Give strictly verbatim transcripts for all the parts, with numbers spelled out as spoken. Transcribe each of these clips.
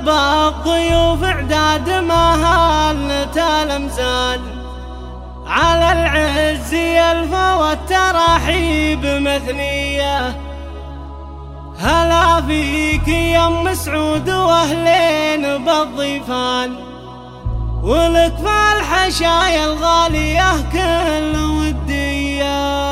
بالضيوف اعداد مهالة الامزال، على العز يلفى والتراحيب مثنية. هلا فيك يا ام سعود واهلين بالضيفان، ولك فالحشايا الغالية كل ودية.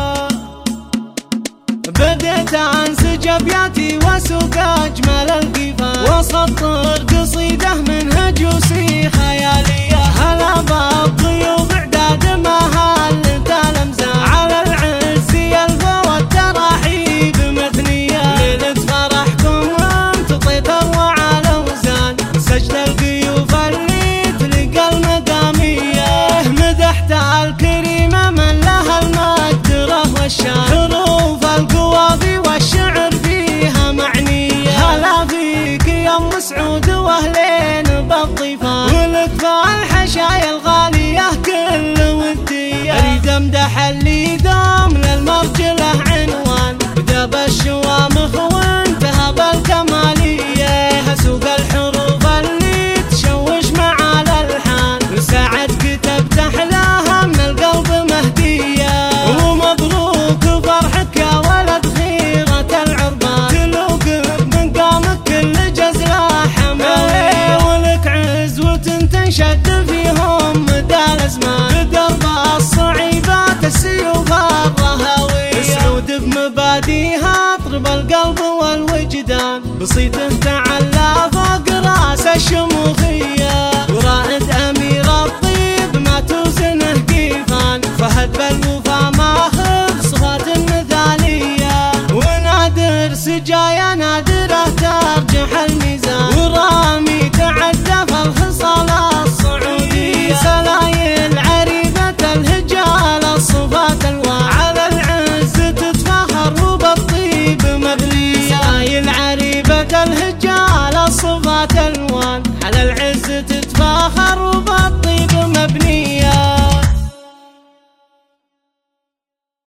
بديت انسج ابياتي واسوق اجمل القفال، وسطر قصيده من هجوسي خياليه. هلا بالضيوف اعداد مهالة الامزال، على العز يلفى والتراحيب مثنيه. ليله فرحكم امتطيت اروع الاوزان، سجد الضيوف اللي تلقى المداميه. مدحت الكريمه من لها المقدره والشان، حروف القوافي والشعر فيها معنيه. هلا فيك يا ام سعود واهلين بالضيفان، ولك فالحشايا الغاليه كل وديه. اريد امدح اللي دام للمرجله عنوان، بدا بالشوامخ وانتهى بالكماليه. اسوق الحروف اللي تشوش مع الالحان، وساعد كتبت احلاها من القلب مهديه. ومبروك فرحك يا ولد خيرة العربان، تلوق بمقامك كل جزله حماليه. ولك عزوة تنشد فيهم مدى الازمان، بدرب الصعيبات السيوف الرهاويه. سعود بمباديها اطرب القلب والوجدان، بصيته تعلى فوق راس الشموخيه. ورائد امير الطيب ما توزنه قيفان، فهد بالوفا ماخذ صفات مثاليه. ونادر سجايا نادره ترجح الميزان، ورامي تعدى في الخصال الصعوديه. سلايل عريبه الهجال الصفات الوان، على العز تتفاخر وبالطيب مبنيه. سلايل عريبه الهجال الصفات الوان، على العز تتفاخر وبالطيب مبنيه.